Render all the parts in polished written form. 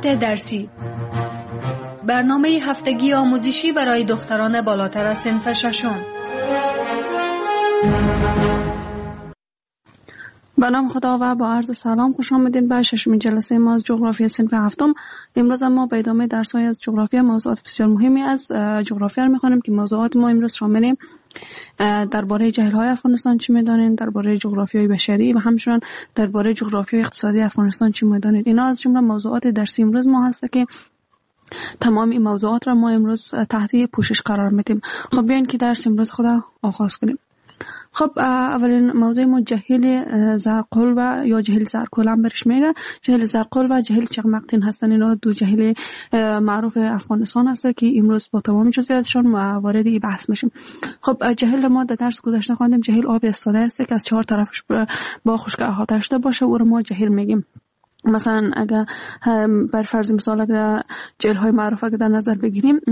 درسی، برنامه هفتگی آموزشی برای دختران بالاتر از صنف ششم. به نام خدا و با عرض سلام خوش آمدید به ششمین جلسه ما از جغرافی صنف هفتم. امروز ما به ادامه درس‌های از جغرافی موضوعات بسیار مهمی از جغرافیا رو می‌خوانیم که موضوعات ما امروز شامل درباره جهل‌های افغانستان چی می‌دانید، درباره جغرافیای بشری و همچنین درباره جغرافیای اقتصادی افغانستان چی می‌دانید. اینا از جمله موضوعات درسی امروز ما هست که تمام این موضوعات را ما امروز تحت پوشش قرار میدیم. خب بیاین که درس امروز خدا آغاز کنیم. خب اولین موضوع ما جهل زرقل و یا جهل زرکل هم برش میگه. جهل زرقل و جهل چغمقتین هستن. اینا دو جهل معروف افغانستان هست که امروز با تمام جزئیاتشون وارد این بحث میشیم. خب جهل ما در درس گذشته خواندیم جهل آب استاده است که از چهار طرفش با خشک احاطه شده باشه او رو ما جهل میگیم. مثلا اگر بر فرض مثال اگر جهل های معروف اگر در نظر بگیریم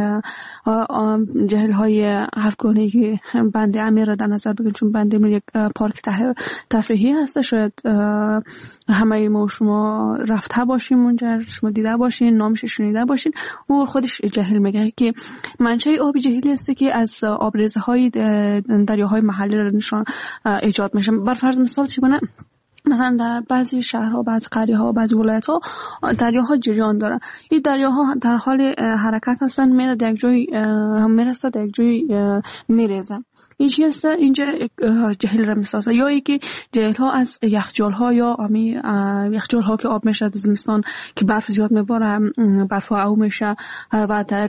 جهل های هفتگانه‌ای که بند امیر را در نظر بگیریم، چون بند امیر یک پارک تفریحی هست، شاید همه ما شما رفته باشیم اونجا، شما دیده باشین، نامش شنیده باشین. او خودش جهل میگه که منشأ آب جهلی است که از آبریزه های دریاهای محلی را نشان ایجاد میشه. بر فرض مثال چگونه مثلا در بعضی شهرها، بعضی قریه‌ها، بعضی ولایت‌ها دریاها جریان دارن. این دریاها در حال حرکت هستن، میره در یک جای میرسه، در یک جای میریزه. این چیست؟ اینجا جهل را میسازه. یا اینکه جهل‌ها از یخچال‌ها یا یخچال‌ها که آب میشه در زمستان که برف زیاد میباره، برف او میشه و در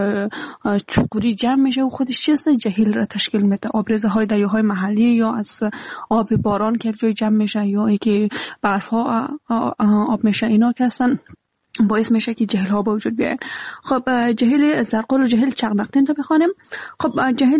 چوکوری جمع میشه و خودش چیست؟ جهل را تشکیل میده. آبریزه‌های دریاهای محلی یا از آب باران که یک جای جمع میشه یا اینکه برف‌ها آب میشه، اینا که هستن باعث میشه که جهل ها به وجود بیاین. خب جهل زرقل و جهل چغمقتین رو بخوانیم. خب جهل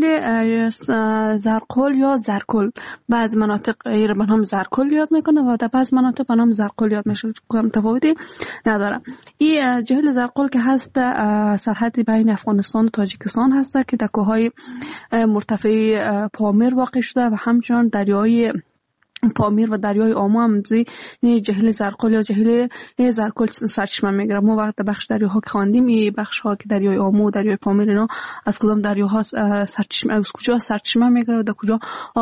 زرقل یا زرکل بعض مناطق را به نام زرکل یاد میکنه و در بعض مناطق به نام زرقل یاد میشه، کم تفاوتی نداره. این جهل زرقل که هست سرحد بین افغانستان و تاجیکستان هست که در کوههای مرتفع پامیر واقع شده و همچنان دریای پامیر و دریای آمو هم جهل زرقل یا جهل زرکل سرچشمه میگیره. ما وقت بخش دریاها که خواندیم این بخش ها که دریای آمو و دریای پامیر اینا از کدام دریاها سرچشمه، از کجا سرچشمه میگیره و در کجا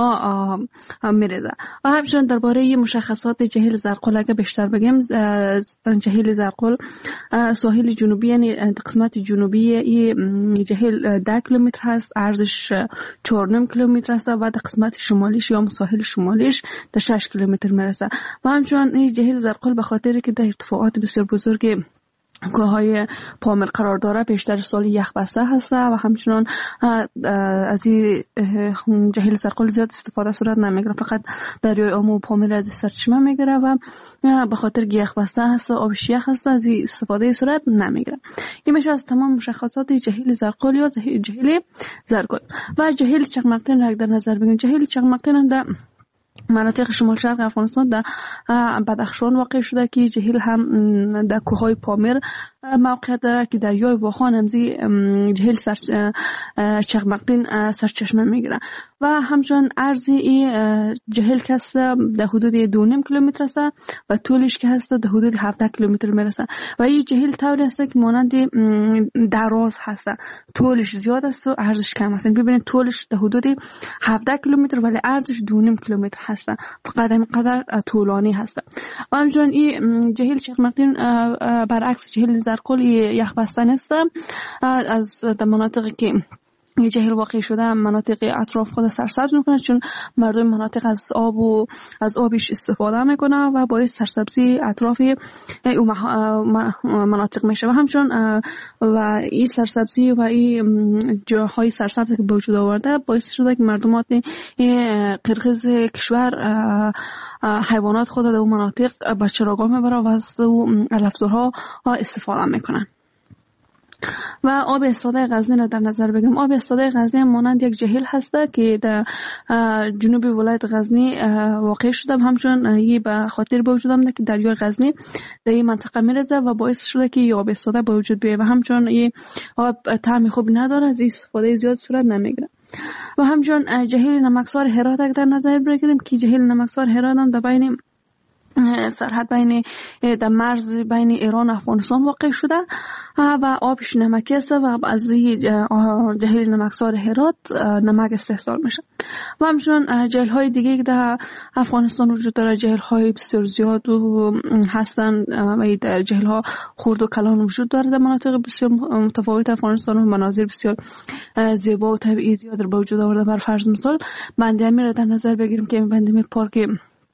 میریزه. و همچنین درباره مشخصات جهل زرقل اگه بیشتر بگیم، جهل زرقل ساحل جنوبی یعنی قسمت جنوبی این جهل 10 کیلومتر هست، عرضش 4.5 کیلومتر است و در قسمت شمالیش یا ساحل شمالیش در 6 کیلومتر میرسه. و همچنان این جهل زرقل به خاطر که در ارتفاعات بسیار بزرگ کوههای پامیر قرار داره بیشتر سال یخ بسته هست و همچنان از این جهل زرقل زیاد استفاده صورت نمیگیره، فقط دریای آمو و پامیر از سرچشمه میگیره و به خاطر که یخ بسته هست و آبش یخ هست از این استفاده صورت نمیگیره. این میشه از تمام مشخصات جهل زرقل یا جهل زرکل. و جهل چغمقتین را در نظر بگیریم. جهل چغمقتین در مناطق شمال شرق افغانستان در بدخشان واقع شده که جهل هم در کوههای پامیر موقعیت داره که دریای واخان همزی جهل چغمقتین سرچشمه میگیره. و همچنین عرض این جهل که هست در حدود 2.5 کیلومتر است و طولش که هست در حدود 17 کیلومتر میرسه. و این جهل طوری است که مانند دراز هست، طولش زیاد است و عرضش کم است. ببینید طولش در حدود 17 کیلومتر ولی عرضش 2.5 کیلومتر هست، قدر طولانی هست. و همچنین این جهل چغمقتین برعکس جهل زرکل یخ بسته است. از مناطقی که یه جهل واقع شده مناطق اطراف خود سرسبز میکنه، چون مردم مناطق از آبش استفاده میکنه و باعث سرسبزی اطراف مناطق میشه. و همچنین و این سرسبزی و این جاهای سرسبز که به وجود آورده باعث شده که مردمات قرقیز کشور حیوانات خود در اون مناطق به چراگاه میبره و از علفزارها استفاده میکنن. و آب استاده غزنی را در نظر بگیریم. آب استاده غزنی مانند یک جهل هسته که در جنوب ولایت غزنی واقع شده، همچنین یه به خاطر به وجود آمده که دریای غزنی در این منطقه میرزه و باعث شده که آب استاده به وجود بیاید و همچنین این آب طعم خوب نداره، از استفاده زیاد صورت نمیگیره. و همچنین جهل نمکسار هرات در نظر بگیریم که جهل نمکسار هرات هم در بین سرحد بین در مرز بین ایران و افغانستان واقع شده و آبش نمکی است و از جهیل نمکسار هرات نمک استحصال میشه. و همچنین جهیل های دیگه که در افغانستان وجود داره، جهیل های بسیار زیاد هستن و در جهیل ها خرد و کلان وجود داره در مناطق بسیار متفاوت افغانستان و مناظر بسیار زیبا و طبیعی زیاد در وجود آورده. بر فرض مثال بند امیر را در نظر بگیریم که بند امیر پارک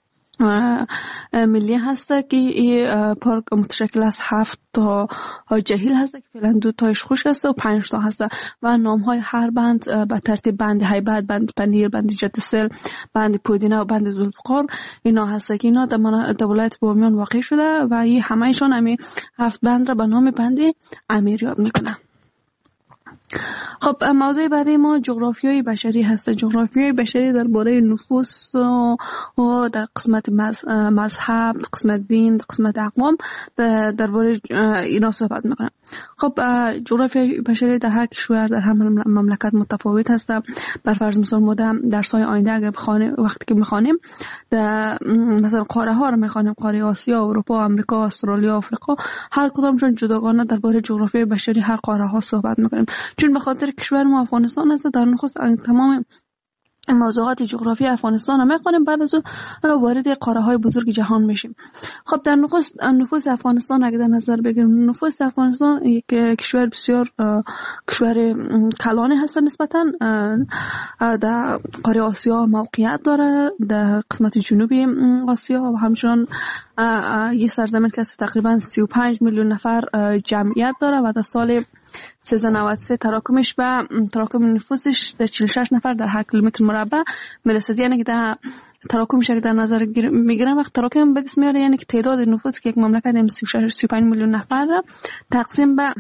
ملی هسته که این پارک متشکل از 7 تا جهیل هسته که فعلا 2 تایش خشک هسته و 5 تا هسته و نام های هر بند به ترتیب بند هیبت، بند پنیر، بند جدسل، بند پودینه و بند ذوالفقار اینا هسته که اینا در ولایت بامیان واقع شده و این همهشان همین 7 بند را به نام بند امیر یاد میکنه. خب موضوع بعدی ما جغرافیای بشری هست. جغرافیای بشری درباره نفوس و در قسمت مذهب، قسمت دین، قسمت اقوام درباره اینا صحبت میکنم. خب جغرافیای بشری در هر کشور در هر مملکت متفاوت هست. بر فرض مثال ما در درس‌های آینده اگر وقتی که میخوانیم مثلا قاره ها رو میخوانیم، قاره آسیا، اروپا، آمریکا، استرالیا، آفریقا، هر کدامشون جداگانه درباره جغرافیای بشری هر قاره ها صحبت میکنیم. چون به خاطر کشور ما افغانستان است، در نخست تمام موضوعات جغرافی افغانستان رو میخوانیم، بعد از اون وارد قاره های بزرگ جهان میشیم. خب در نخست نفوس افغانستان اگه در نظر بگیریم، نفوس افغانستان یک کشور بسیار کشور کلانی هست نسبتا. در قاره آسیا موقعیت داره، در قسمت جنوبی آسیا و همچنان یه سرزمین که تقریبا 35 میلیون نفر جمعیت داره و در سال 1393 تراکم نفوسش در 46 نفر در 8 کیلومتر مربع میرسد. یعنی که در تراکمش که در نظر میگیرن وقت تراکم به دست میاره، یعنی که تعداد نفوس که یک مملکت 35 میلیون نفر را تقسیم به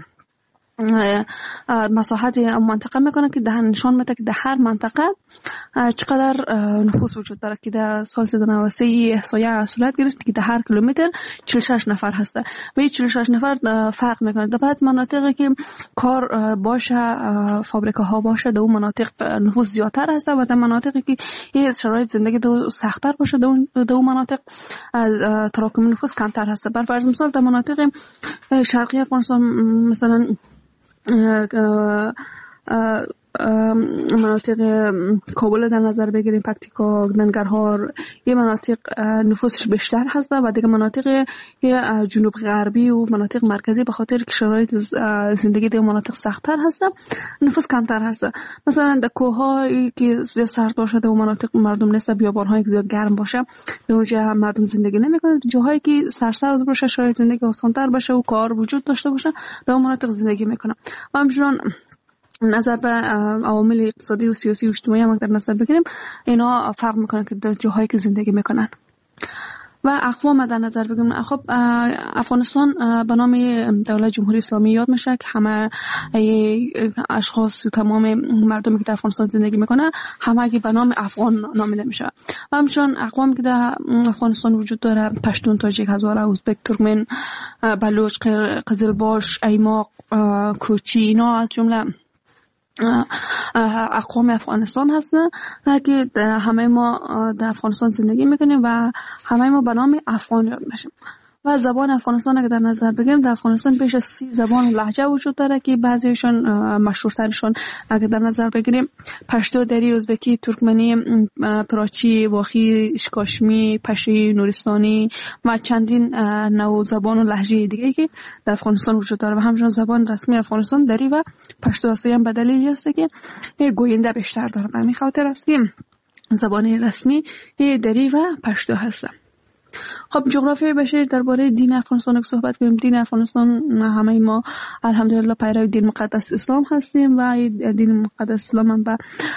مساحت منطقه میکنه که ده نشان میده که در هر منطقه چقدر نفوس وجود داره. که در سال 2003 احصایه صورت گرفت که در هر کیلومتر 46 نفر هسته و این 46 نفر فرق میکنه. در بعض مناطقی که کار باشه، فابریکه ها باشه، در اون مناطق نفوس زیادتر هسته و در مناطقی که شرایط زندگی سخت‌تر باشه در اون مناطق تراکم نفوس کمتر هسته. بر فرض مثال در مناطق شرقی افغانستان مثلا مناطق کابل در نظر بگیریم، پکتیکا، ننگرهار، یه مناطق نفوسش بیشتر هست و دیگه مناطق جنوب غربی و مناطق مرکزی به خاطر که شرایط زندگی در مناطق سخت‌تر هست نفوس کمتر هست. مثلا در کوه‌هایی که سرد باشه در مناطق مردم نیست، بیابان‌هایی که زیاد گرم باشه در اونجا مردم زندگی نمی‌کنن. جاهایی که سرسبز باشه، شرایط زندگی آسان‌تر باشه و کار وجود داشته باشه در مناطق زندگی می‌کنن. و همچنین نظر به عوامل اقتصادی و سیاسی و اجتماعی هم در نظر بگیریم، اینا فرق میکنن که در جاهایی که زندگی میکنن. و اقوام در نظر بگیریم، خب افغانستان به نام دولت جمهوری اسلامی یاد میشه که همه اشخاص و تمام مردمی که در افغانستان زندگی میکنه همه به نام افغان نامیده میشه. و همچنین اقوامی که در افغانستان وجود داره، پشتون، تاجیک، هزاره، ازبک، ترکمن، بلوچ، قزلباش، ایماق، کوچی، اینا از جمله اقوام افغانستان هستن که همه ما در افغانستان زندگی میکنیم و همه ما به نام افغان یاد میشیم. و زبان افغانستان اگه در نظر بگیریم، در افغانستان بیش از 30 زبان و لهجه وجود داره که بعضیشون مشهورترشون اگه در نظر بگیریم پشتو، دری، ازبکی، ترکمنی، پراچی، واخی، اشکاشمی، پشی، نورستانی و چندین نوع زبان و لهجه دیگه که در افغانستان وجود داره. و همچنین زبان رسمی افغانستان دری و پشتو هست. هم به دلیلی است که گوینده بیشتر داره، به همین خاطر است که زبان رسمی دری و پشتو هست. خب جغرافیای بشری درباره دین افغانستان که صحبت کنیم، دین افغانستان همه ما الحمدلله پیرو دین مقدس اسلام هستیم و دین مقدس اسلام هم به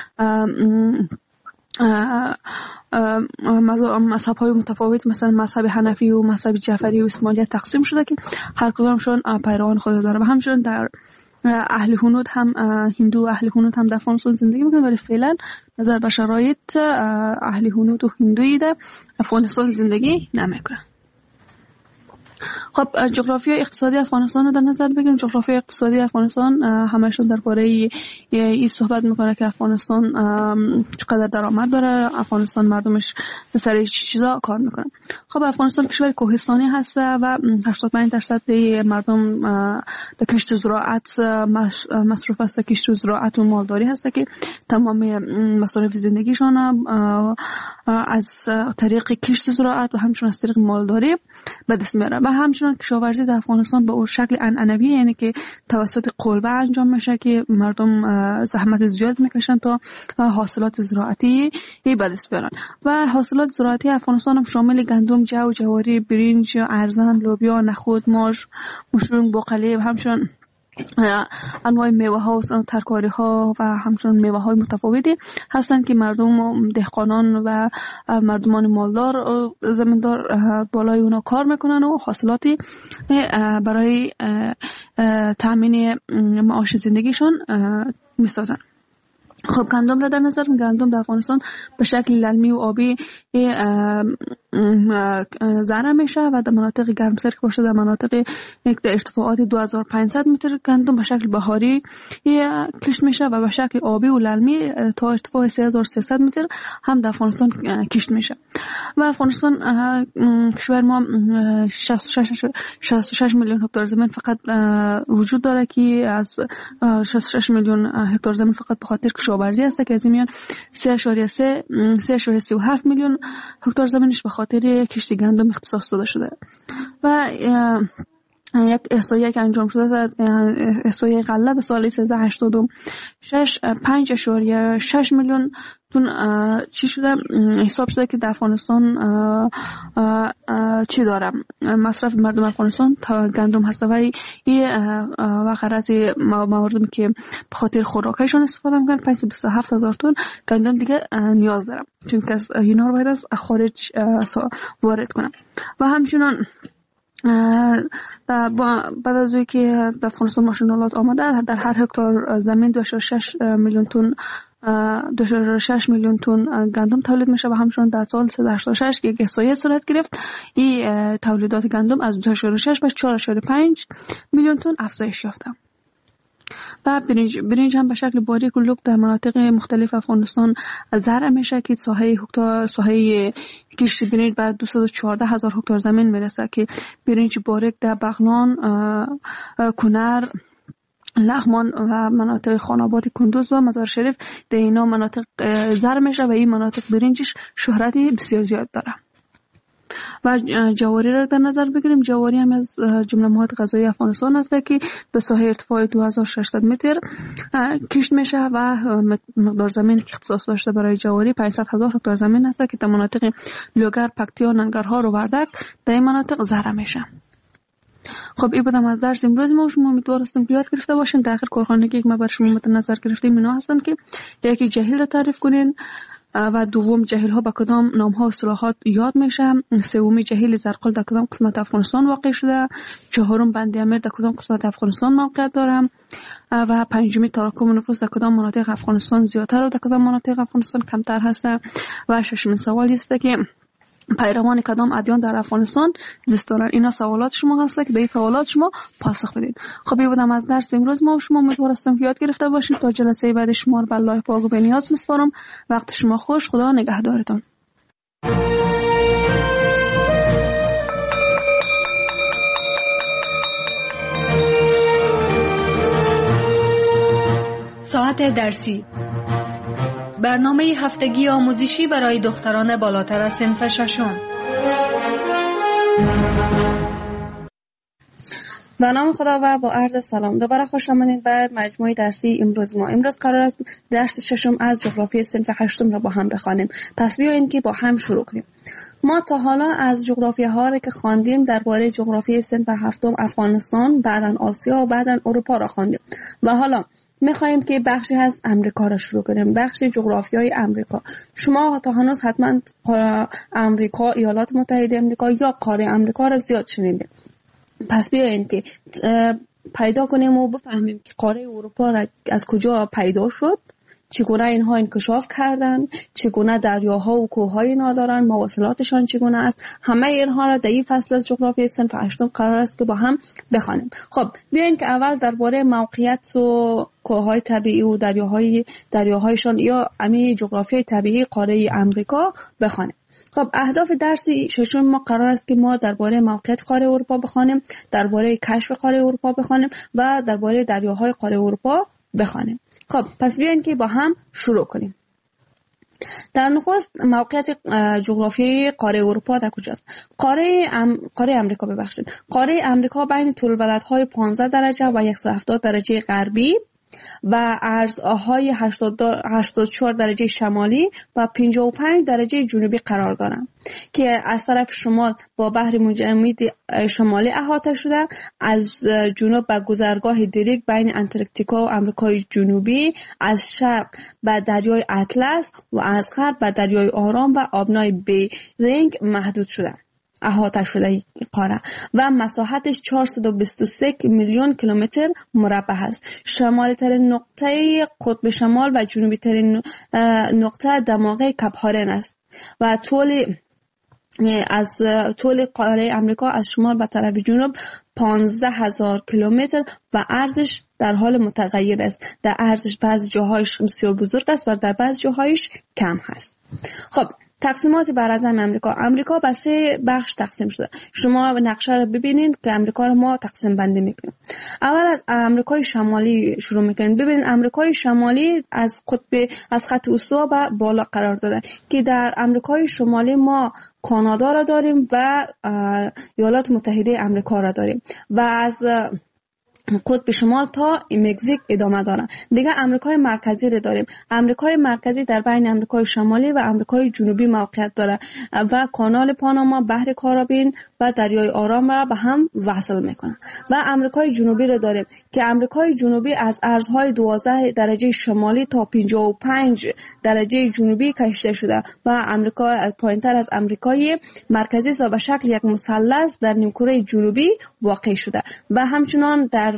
مذهب‌های متفاوت مثلا مذهب حنفی و مذهب جعفری و اسماعیلیت تقسیم شده که هر کدامشون پیروان خود داره. و همچنین در اهل هنود هم هندو اهل هنود هم در افغانستان زندگی میکنن، ولی فعلا نظر به شرایط اهل هنود و هندویی در افغانستان زندگی نمیکنن. خب جغرافیای اقتصادی افغانستان رو در نظر بگیریم. جغرافیای اقتصادی افغانستان همشون درباره این صحبت میکنه که افغانستان چقدر درآمد داره، افغانستان مردمش به سر چیزا کار میکنن. خب افغانستان کشور کوهستانی هست و 85% مردم در کشت و زراعت مصروف است. کشت و زراعت و مالداری هست که تمام مصارف زندگیشون از طریق کشت و زراعت و همچنین از طریق مالداری به دست میاره. و همچنین کشاورزی در افغانستان به اون شکل عنعنوی، یعنی که توسط قلبه انجام میشه که مردم زحمت زیاد میکشن تا حاصلات زراعتی به دست بیارن. و حاصلات زراعتی افغانستان هم شامل گندم، جو، جواری، برنج، ارزن، لوبیا، نخود، ماش، مشروم، بقالی و همچنین انواع میوه ها و ترکاری ها و همچنین میوه های متفاوتی هستند که مردم دهقانان و مردمان مالدار و زمیندار بالای اونا کار میکنن و حاصلاتی برای تامین معاش زندگیشون میسازن. خب گندم را در نظر، گندم در افغانستان به شکل للمی و آبی زرع میشه و در مناطق گرمسیر که باشه در مناطق در ارتفاعات 2500 متر گندم به شکل بهاری کشت میشه و به شکل آبی و للمی تا ارتفاع 3300 متر هم در افغانستان کشت میشه. و افغانستان کشور ما 66 میلیون هکتار زمین فقط وجود داره که از 66 میلیون هکتار زمین فقط به خاطر کشاورزی است که از این میان 3.37 میلیون هکتار زمینش به خاطر کشت گندم اختصاص داده شده. و یک احصایه که انجام شده، احصایه غله در سال 1386 5.6 میلیون تون چی شده حساب شده که در افغانستان چی داره مصرف مردم افغانستان تا گندم هست و و غرض مواردی که به خاطر خوراکشون استفاده میکنن 527,000 تن گندم دیگه نیاز دارم، چون که اینا رو باید از خارج وارد کنن. و همچنین بعد از اوی که در افغانستان ماشینالات آمده، در هر هکتار زمین 2.6 میلیون تن 2.6 میلیون تن گندم تولید میشه و همچنین در سال 386 که احصایه صورت گرفت این تولیدات گندم از 2.6 به 4.5 میلیون تن افزایش یافته. و برنج هم به شکل باریک و لوک در مناطق مختلف افغانستان زرع میشه که ساحه کشت برنج بعد 214,000 هکتار زمین میرسه که برنج باریک در بغلان، کنر، لغمان و مناطق خاناباد کندوز و مزار شریف در اینا مناطق زرع میشه و این مناطق برنجش شهرتی بسیار زیاد داره. و جواری را در نظر بگیریم. جواری هم از جمله مواد غذایی افغانستان است که در ساحه ارتفاع 2600 متر کشت میشه و مقدار زمین که اختصاص داشته برای جواری 500,000 هکتار زمین است که در مناطق لوگر، پکتیا، ننگرهار و وردک در این مناطق زرع میشه. خب این بودم از درس امروز ما. شما امیدوارم که یاد گرفته باشین. در آخر کارخانگی که ما بر شما مد نظر گرفتیم اینا هستن که یکی جاهل را تعریف کنین و دوم جاهل ها با کدام نام ها و اصطلاحات یاد میشه، سومی جاهل زرقل در کدام قسمت افغانستان واقع شده، چهارم بند امیر در کدام قسمت افغانستان موقعیت داره و پنجمی تراکم نفوس در کدام مناطق افغانستان زیادتر و در کدام مناطق افغانستان کمتر هست و ششمین سوال است که پیروان کدام ادیان در افغانستان زیست دارن. اینا سوالات شما هست که به این سوالات شما پاسخ بدید. خب این بودم از درس امروز ما. شما امیدوارم که یاد گرفته باشید. تا جلسه بعد شما رو به الله پاک و به نیاز میسپارم. وقت شما خوش. خدا نگهدارتان. ساعت درسی، برنامه هفتگی آموزشی برای دختران بالاتر از صنف ششم. به نام خدا و با عرض سلام دوباره خوش آمدید به مجموعه درسی امروز ما. امروز قرار است درس ششم از جغرافی صنف هشتم را با هم بخوانیم. پس بیایید که با هم شروع کنیم. ما تا حالا از جغرافی ها را که خواندیم درباره جغرافی صنف هفتم افغانستان، بعداً آسیا و بعداً اروپا را خواندیم و حالا میخوایم که بخشی از امریکا را شروع کنیم، بخش جغرافیای امریکا. شما تا هنوز حتما امریکا، ایالات متحده امریکا یا قاره امریکا را زیاد شنیدید. پس بیایید که پیدا کنیم و بفهمیم که قاره اروپا را از کجا پیدا شد، چگونه اینها انکشاف کردن، چگونه دریاها و کوههای اینا دارن، مواصلاتشان چگونه است. همه اینها را در این فصل از جغرافیای صنف 8 قرار است که با هم بخوانیم. خب بیاین که اول درباره موقعیت و کوههای طبیعی و دریاهایشان یا امی جغرافیای طبیعی قاره امریکا بخوانیم. خب اهداف درس ششم ما قرار است که ما درباره موقعیت قاره اروپا بخوانیم، درباره کشف قاره اروپا بخوانیم و درباره دریاهای قاره اروپا بخوانیم. خب پس بیاین که با هم شروع کنیم. در نخست موقعیت جغرافیایی قاره اروپا در کجاست؟ قاره امریکا ببخشید. قاره امریکا بین طول بلدهای 15 درجه و 170 درجه غربی و عرضهای 84 درجه شمالی و 55 درجه جنوبی قرار دارند که از طرف شمال با بحر متجمد شمالی احاطه شده. از جنوب به گذرگاه دریک بین انتارکتیکا و آمریکای جنوبی، از شرق به دریای اطلس و از غرب به دریای آرام و آبنای بیرینگ محدود شده. احاطه شده قاره و مساحتش 423 میلیون کیلومتر مربع است. شمالی ترین نقطه قطب شمال و جنوبی ترین نقطه دماغه کپ هارن است و طول قاره امریکا از شمال به طرف جنوب 15,000 کیلومتر و عرضش در حال متغیر است. در عرضش بعضی جاهایش بسیار بزرگ است و در بعضی جاهایش کم هست. خب تقسیمات براعظم امریکا به 3 بخش تقسیم شده. شما نقشه رو ببینید که امریکا رو ما تقسیم بندی میکنیم. اول از امریکای شمالی شروع میکنیم. ببینید امریکای شمالی از خط استوا به بالا قرار داره که در امریکای شمالی ما کانادا را داریم و ایالات متحده امریکا را داریم و از قطب شمال تا مکزیک ادامه داره. دیگه امریکای مرکزی رو داریم. امریکای مرکزی در بین امریکای شمالی و امریکای جنوبی موقعیت داره و کانال پاناما، بحر کارائیب و دریای آرام را به هم وصل میکنه. و امریکای جنوبی رو داریم که امریکای جنوبی از ارزهای 12 درجه شمالی تا 55 درجه جنوبی کشیده شده و امریکا پایینتر از امریکای مرکزی است و به شکل یک مثلث در نیمکره جنوبی واقع شده و همچنان در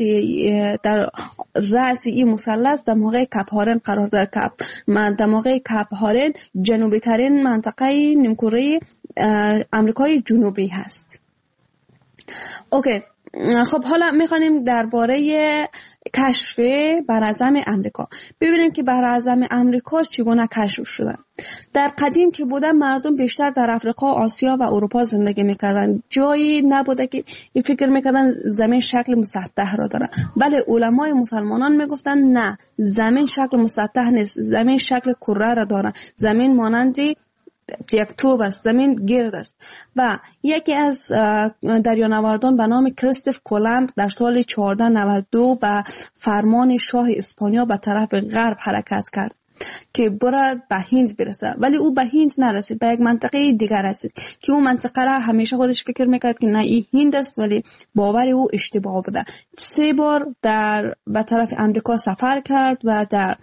رأس این مثلث دماغه کپ هارن قرار داره. دماغه کپ هارن جنوبی ترین منطقه نیمکره امریکای جنوبی هست. اوکی. خب حالا میخوانیم درباره کشف براعظم امریکا. ببینید که براعظم امریکا چگونه کشف شده. در قدیم که بوده مردم بیشتر در افریقا، آسیا و اروپا زندگی میکردن. جایی نبوده که این فکر میکردن زمین شکل مسطح را داره. بله علمای مسلمانان میگفتن نه، زمین شکل مسطح نیست، زمین شکل کره را داره. زمین مانندی یک توپ است، زمین گرد است. و یکی از دریانوردان به نام کریستوف کولومب در سال 1492 به فرمان شاه اسپانیا به طرف غرب حرکت کرد که برد به هند برسه، ولی او به هند نرسید، به یک منطقه دیگر رسید که اون منطقه را همیشه خودش فکر میکرد که نه این هند است، ولی باور او اشتباه بوده. 3 بار به طرف امریکا سفر کرد و در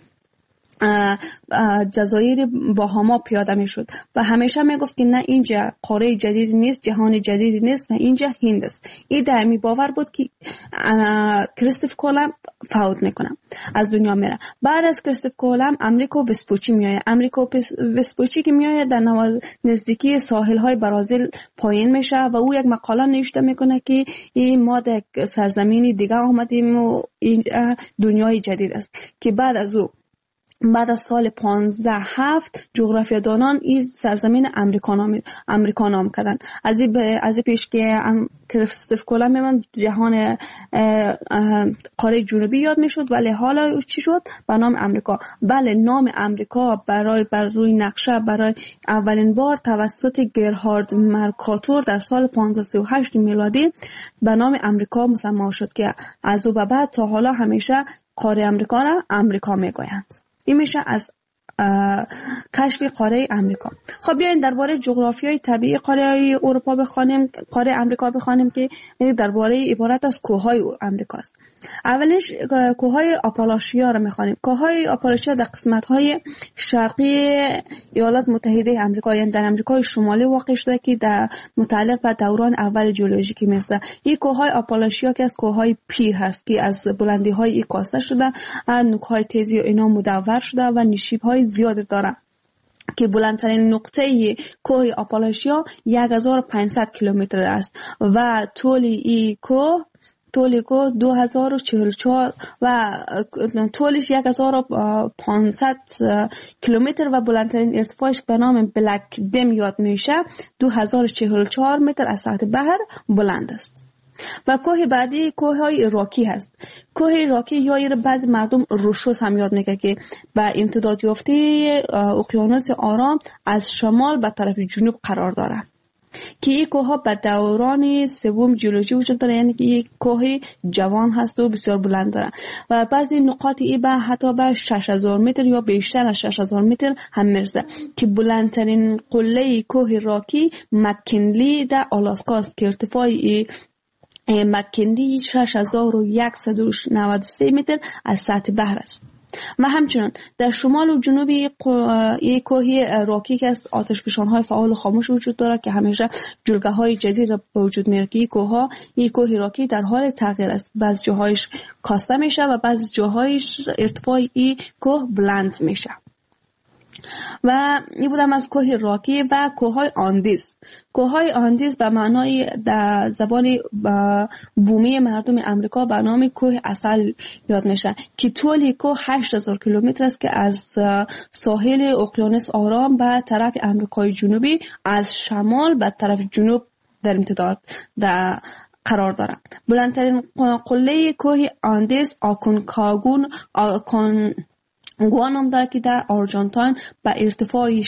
جزایر باهاما پیاده می شد و همیشه می گفت که نه اینجا قاره جدید نیست، جهان جدید نیست و اینجا هند است. این دائمی باور بود که کریستوف کولومب فوت میکنه، از دنیا میره. بعد از کریستوف کولومب امریکو وسپوچی میآید. امریکو وسپوچی که میآید در نزدیکی ساحل های برازیل پایین میشه و او یک مقاله نوشته میکنه که این ما در سرزمینی دیگه آمدیم و این دنیای جدید است. که بعد از سال 1507 جغرافیادانان این سرزمین امریکا نام کردن. از این پیش که کریستوف کولومب من جهان قاره جنوبی یاد میشد، ولی حالا چی شد؟ به نام امریکا. بله نام امریکا بر روی نقشه برای اولین بار توسط گرهارد مرکاتور در سال 1538 میلادی به نام امریکا مسمى شد که از او به بعد تا حالا همیشه قاره امریکا را امریکا میگویند. این میشه از کشف قاره امریکا. خب بیاین درباره جغرافیای طبیعی قاره اروپا بخوانیم، قاره امریکا بخوانیم که درباره عبارت از کوههای امریکا است. اولش کوههای آپالاشیا رو میخوانیم. کوههای آپالاشیا در قسمت‌های شرقی ایالات متحده آمریکا، یعنی در آمریکای شمالی واقع شده که در متعلق به دوران اول ژئولوژیکی میرسه. این کوههای آپالاشیا که از کوههای پیر هست که از بلندی‌های این کاسته شده، نوک‌های تیزی و اینا مدور شده و نشیب‌های زیادی داره که بلندترین نقطه کوه آپالاشیا 1500 کیلومتر است و طول این کوه 2044 و طولش 1500 کیلومتر و بلندترین ارتفاعش به نام بلک دم یاد میشه 2044 متر از سطح بحر بلند است. و کوه بعدی کوههای راکی هست. کوه راکی یا بعضی مردم روشوس هم یاد میگه که به امتداد یافته اقیانوس آرام از شمال به طرف جنوب قرار داره که این کوه ها به دوران سوم ژئولوژی وجود داره، یعنی که یک کوه جوان هست و بسیار بلند داره و بعضی نقاط ای به حتی به 6000 متر یا بیشتر از 6000 متر هم میرسه که بلندترین قله کوه راکی مکنلی در آلاسکا است که ارتفاع مکنلی 6193 متر از سطح بحر است. و همچنان در شمال و جنوب یک کوه راکی که است آتشفشان‌های فعال و خاموش وجود داره که همیشه جلگه‌های جدید را به وجود میاره که یک کوه راکی در حال تغییر است. بعضی جاهایش کاسته میشه و بعضی جاهایش ارتفاع این کوه بلند میشه. و این بودم از کوه راکی و کوههای آندیز. کوههای آندیز به معنای در زبان بومی مردم امریکا به نام کوه عسل یاد میشه که طول کوه 8000 کیلومتر است که از ساحل اقیانوس آرام به طرف امریکای جنوبی از شمال به طرف جنوب در امتداد در قرار داره. بلندترین قله کوه آندیز گوانام داره که در آرژانتین به ارتفاع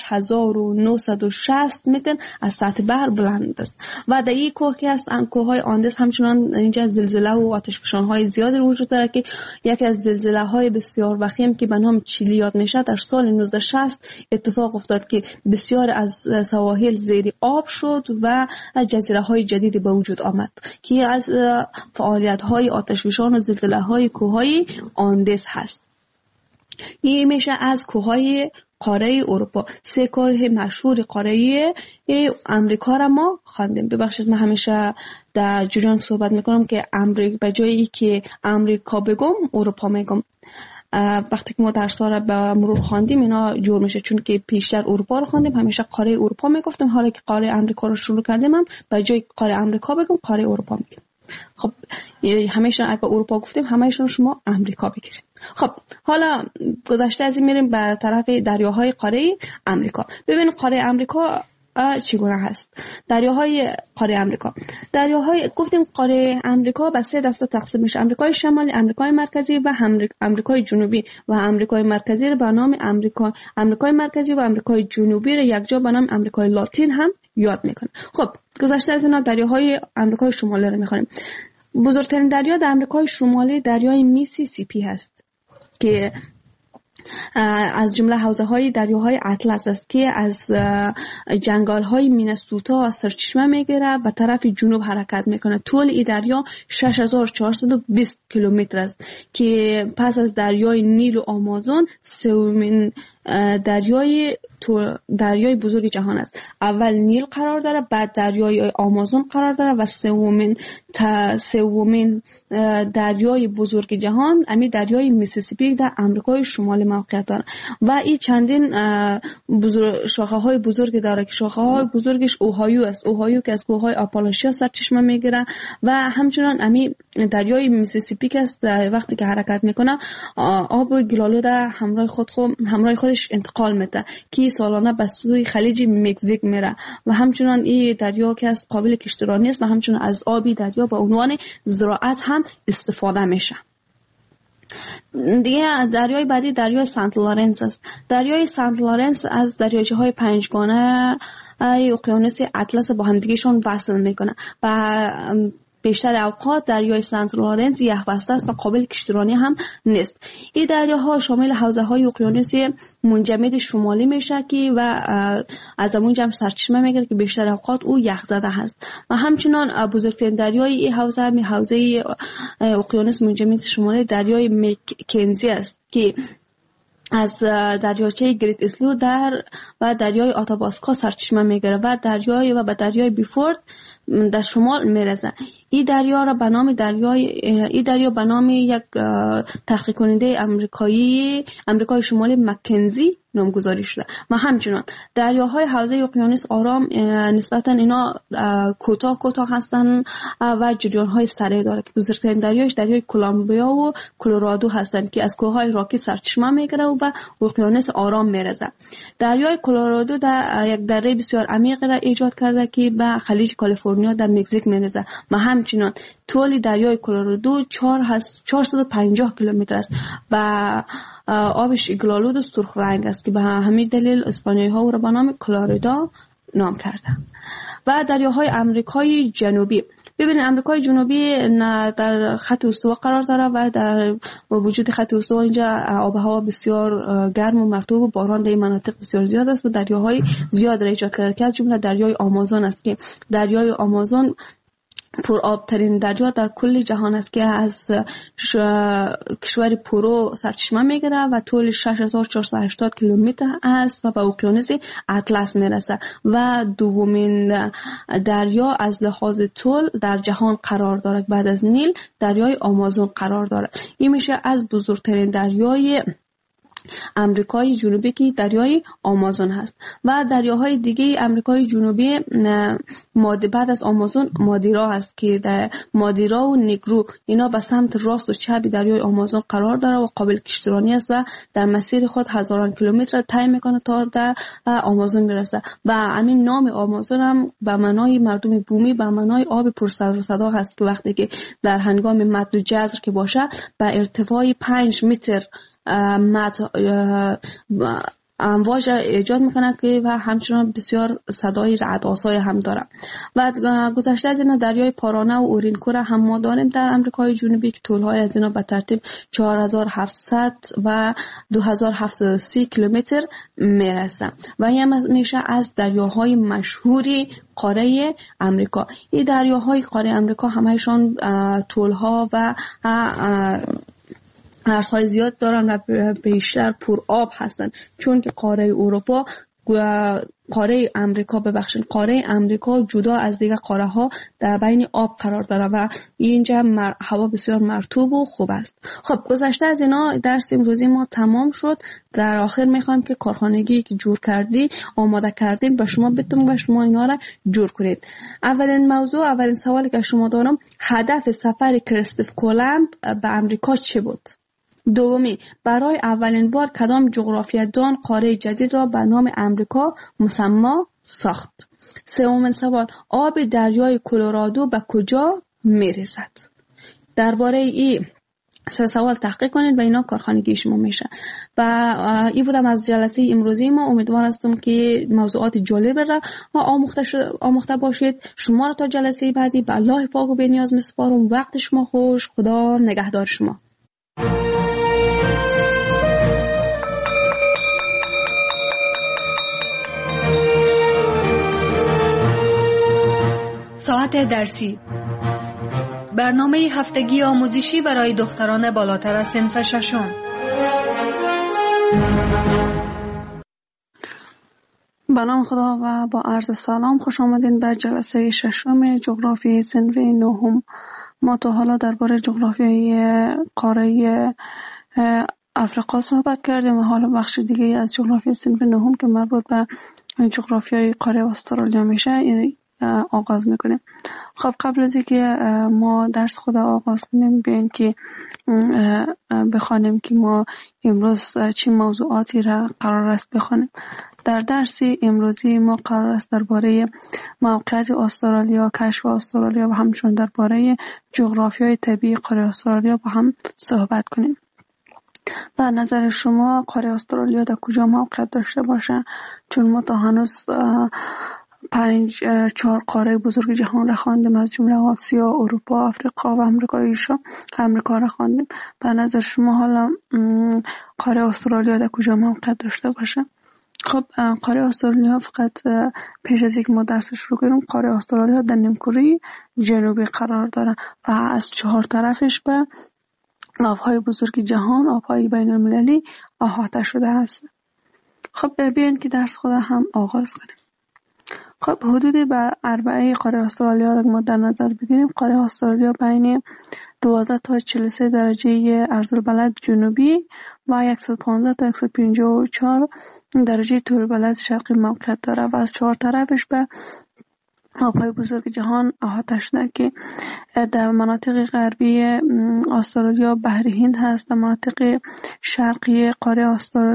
6960 متر از سطح بحر بلند است و در این کوه که است کوههای آندیز همچنان اینجا زلزله و آتشفشان‌های زیادی وجود داره که یکی از زلزله‌های بسیار وخیم که به نام چیلی یاد میشه در سال 1960 اتفاق افتاد که بسیار از سواحل زیر آب شد و جزیره‌های جدیدی به وجود آمد که از فعالیت‌های آتشفشان و زلزله‌های کوههای آندیز هست. این میشه از کوههای قاره اروپا. 3 کوه مشهور قاره امریکا را ما خواندیم. ببخشید من همیشه در جریان صحبت میکنم که به جایی که امریکا بگم اروپا میگم. وقتی که ما درس را به مرور خواندیم اینا جور میشه، چون که پیشتر اروپا رو خواندیم همیشه قاره اروپا میگفتیم، حالا که قاره امریکا رو شروع کردیم من به جای قاره امریکا بگم قاره اروپا میگم. خب همیشه اگه اروپا گفتیم همه‌شون شما امریکا بگیرید. خب حالا گذشته از این میریم به طرف دریاهای قاره امریکا. ببینید قاره امریکا چگونه هست. دریاهای قاره امریکا. گفتیم قاره امریکا به 3 دسته تقسیم میشه: امریکای شمالی، امریکای مرکزی و امریکای جنوبی. و امریکای مرکزی رو به نام امریکای مرکزی و امریکای جنوبی رو یکجا به نام امریکای لاتین هم یاد میکنه. خب گذشته از اینا دریاهای امریکای شمالی رو میخونیم. بزرگترین دریا در امریکای شمالی دریای میسیسیپی هست که از جمله حوزه‌های دریاهای اطلس است که از جنگل‌های مینسوتا سرچشمه میگیره و طرف جنوب حرکت میکنه. طول این دریا 6420 کیلومتر است که پس از دریای نیل و آمازون سومین دریای بزرگ جهان است. اول نیل قرار داره، بعد دریای آمازون قرار داره و سومین دریای بزرگ جهان امی دریای میسیسیپی در امریکای شمالی موقعیت داره و این چندین شاخه های بزرگ داره که شاخه های بزرگش اوهایو است. اوهایو که از کوههای آپالاشیا سرچشمه میگیره و همچنان امی دریای میسیسیپی که است وقتی که حرکت میکنه آب گلالود همراه خودش انتقال میده که سالانه به سوی خلیج مکزیک میره و همچنان این دریا که از قابل کشتیرانی است و همچنان از آبی دریا به عنوان زراعت هم استفاده میشه. دیگه دریای بعدی دریای سنت لارنس است. دریای سنت لارنس از دریاچه‌های 5گانه اقیانوس اطلس با همدیگهشون وصل میکنه و بیشتر اوقات دریای سنت لارنس یخبسته است و قابل کشتیرانی هم نیست. این دریاها شامل حوزه‌های اقیانوس منجمد شمالی میشه که و از اونجا هم سرچشمه میگیره که بیشتر اوقات او یخزده هست و همچنان بزرگترین دریای این حوزه اقیانوس منجمد شمالی دریای مکنزی است که از دریاچه گریت اسلو و دریای آتاباسکا سرچشمه میگیره و به دریای بیفورد در شمال میرسه. این دریا به نام یک تحقیق کننده امریکای شمالی مکنزی نامگذاری شده و همچنان دریاهای حوزه اقیانوس آرام نسبتا اینا کوتاه هستن و جریان‌های سریع داره که بزرگترین دریایش دریای کلمبیا و کلرادو هستن که از کوههای راکی سرچشمه میگیره و به اقیانوس آرام میرسه. دریای کلرادو در یک دره بسیار عمیق را ایجاد کرده که به خلیج کالیفرنیا در مکزیک میرسه و همچنان طول دریای کلرادو 450 کیلومتر است و آبش گلالود و سرخ رنگ است که به همین دلیل اسپانیایی ها او را به نام کلوریدا نام کردند. و دریاهای امریکای جنوبی، ببینید امریکای جنوبی در خط استوا قرار داره و در وجود خط استوا اینجا آب و هوا بسیار گرم و مرطوب و باران در این مناطق بسیار زیاد است و دریاهای زیاد را ایجاد کرده که از جمله دریای آمازون است که دریای آمازون پر آب ترین دریا در کل جهان است که از کشور پرو سرچشمه میگیره و طول 6480 کیلومتر است و به اقیانوس اطلس میرسه و دومین دریا از لحاظ طول در جهان قرار دارد. بعد از نیل دریای آمازون قرار دارد. این میشه از بزرگترین دریای امریکای جنوبی که دریای آمازون هست و دریاهای دیگه امریکای جنوبی بعد از آمازون مادیرا هست که در مادیرا و نیگرو اینا به سمت راست و چپ دریای آمازون قرار داره و قابل کشتیرانی است و در مسیر خود هزاران کیلومتر طی میکنه تا در آمازون میرسه و همین نام آمازون هم به معنای مردم بومی به معنای آب پر سر و صدا هست که وقتی که در هنگام مد و جزر که باشه به ارتفاع 5 متر امواج ایجاد میکنه که و همچنان بسیار صدای رعدآسای هم داره. و گذشته از اینا دریای پارانه و اورینکو هم ما داریم در امریکای جنوبی که طولهای از اینا به ترتیب 4700 و 2730 کیلومتر میرسه و این میشه از دریاهای مشهوری قاره امریکا. این دریاهای قاره امریکا همهشان طولها و ارزهای زیاد دارن و بیشتر پر آب هستن چون که قاره امریکا جدا از دیگه قاره ها در بین آب قرار داره و اینجا هوا بسیار مرطوب و خوب است. خب گذشته از اینا درس امروزی ما تمام شد. در آخر میخوام که کارخانگی که جور کردی آماده کردیم به شما بدم و شما اینا را جور کنید. اولین سوالی که شما دارم، هدف سفر کریستوف کولومب به امریکا چه بود؟ دومی، برای اولین بار کدام جغرافیه‌دان قاره جدید را به نام امریکا مسما ساخت؟ سومین سوال، آب دریای کلرادو به کجا میرسد؟ درباره این سه سوال تحقیق کنید و اینا کارخانگی شما میشه. و این بودم از جلسه امروزی ما. امیدوار هستم که موضوعات جالب را آموخته باشید. شما را تا جلسه بعدی به الله پاک و بی‌نیاز میسپارم. وقت شما خوش. خدا نگهدار شما. ساعت درسی، برنامه هفتگی آموزشی برای دختران بالاتر از صنف ششم. به نام خدا و با عرض سلام خوش آمدین به جلسه ششم جغرافیای صنف نهم. ما تا حالا درباره جغرافیای قاره افریقا صحبت کردیم و حالا بخش دیگه از جغرافیای صنف نهم که مربوط به جغرافیای قاره استرالیا میشه آغاز میکنیم. خب قبل از اینکه ما درس خود آغاز کنیم بیاین که بخوانیم که ما امروز چه موضوعاتی را قرار است بخوانیم. در درس امروزی ما قرار است درباره موقعیت استرالیا، کشف استرالیا و همچنین درباره جغرافیای طبیعی قاره استرالیا با هم صحبت کنیم. به نظر شما قاره استرالیا در کجا موقعیت داشته باشه؟ چون ما تا هنوز 4 قاره بزرگ جهان را خواندیم، از جمله آسیا، اروپا، آفریقا و امریکا را خواندیم. به نظر شما حالا قاره استرالیا در کجا موقعیت داشته باشه؟ خب قاره استرالیا فقط پیش از یک ما درس شروع کنیم، قاره استرالیا در نیمکره جنوبی قرار داره و از 4 طرفش به آبهای بزرگ جهان، آبهای بین المللی احاطه شده است. خب بیاین که درس خود هم آغاز کنیم. خب حدود به اربعه قاره استرالیا را ما در نظر بگیریم. قاره استرالیا بین 12 تا 43 درجه عرض‌البلد جنوبی و 115 تا 154 درجه طول‌البلد شرقی موقعیت داره و از 4 طرفش به آبهای بزرگ جهان احاطه شده که در مناطق غربی استرالیا بحر هند هست، در مناطق شرقی قاره استرالیا